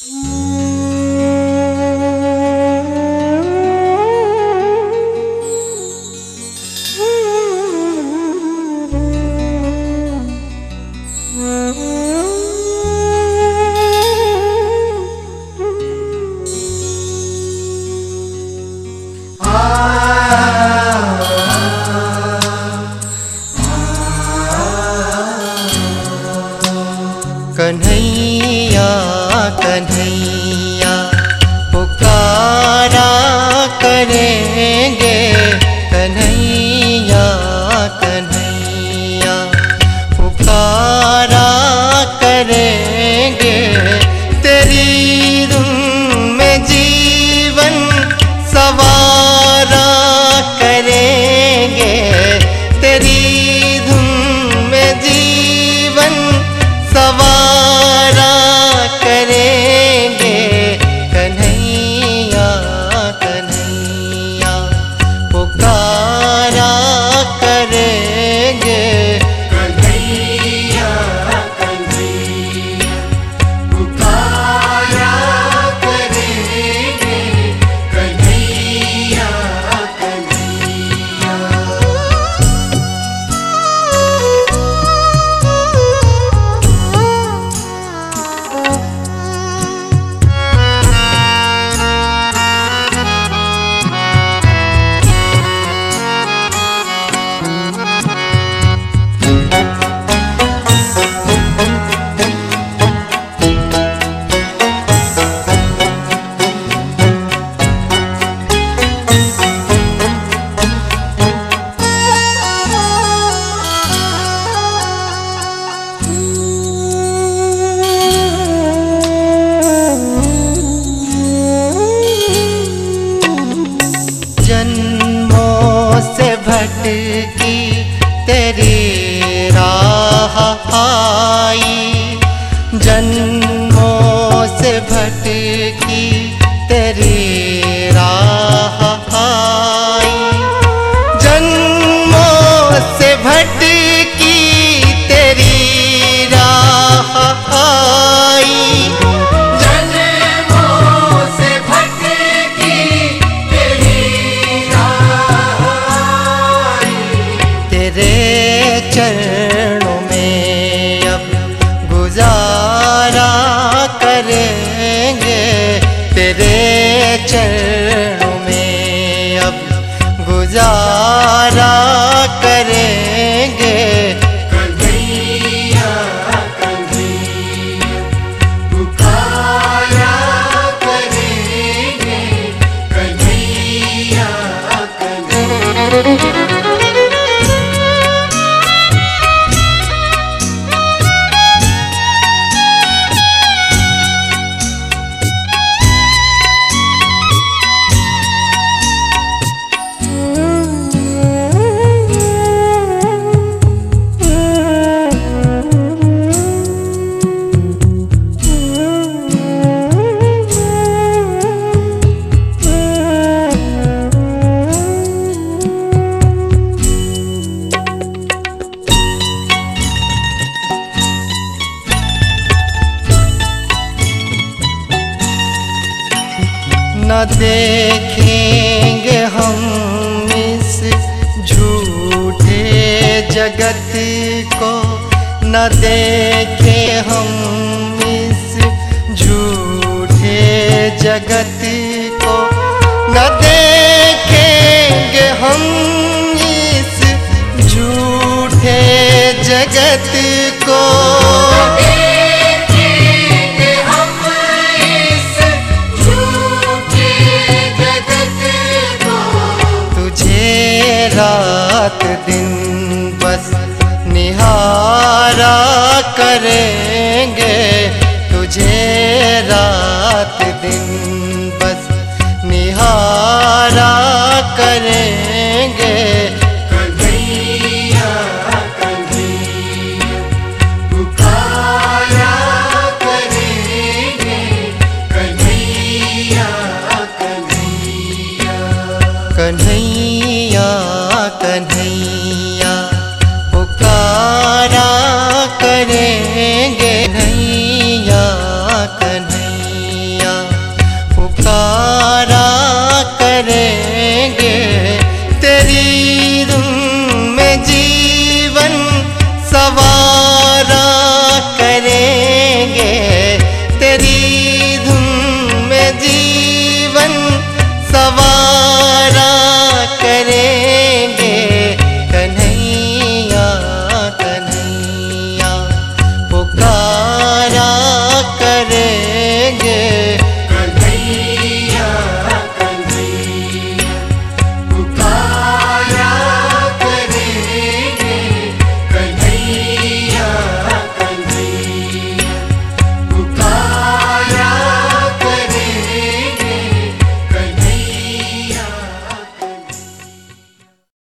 कन्हैया कन्हैया पुकारा करेंगे, कन्हैया कन्हैया पुकारा करेंगे। तेरी धुन में जीवन सवारा करेंगे, तेरी धुन में जीवन सवारा करेंगे। कन्हैया कन्हैया पुकारा करेंगे, कन्हैया कन्हैया पुकारा करेंगे, कन्हैया कन्हैया। जन्मों से भटकी तेरी राह आई, जन्मों से भटकी तेरी राह आई, जन्मों से भटकी तेरी राह आई। तेरे चरणों में अब गुजारा करेंगे, तेरे चरणों में अब गुजारा करेंगे। कन्हैया कन्हैया पुकारा करेंगे, कन्हैया कन्हैया। न देखेंगे हम इस झूठे जगत को, न देखें हम इस झूठे जगत को, न देखेंगे हम इस झूठे जगत को। रात दिन बस निहारा करेंगे, तुझे रात दिन बस निहारा करेंगे। कन्हैया कन्हैया पुकारा करेंगे, कन्हैया कन्हैया। कन्हैया कन्हैया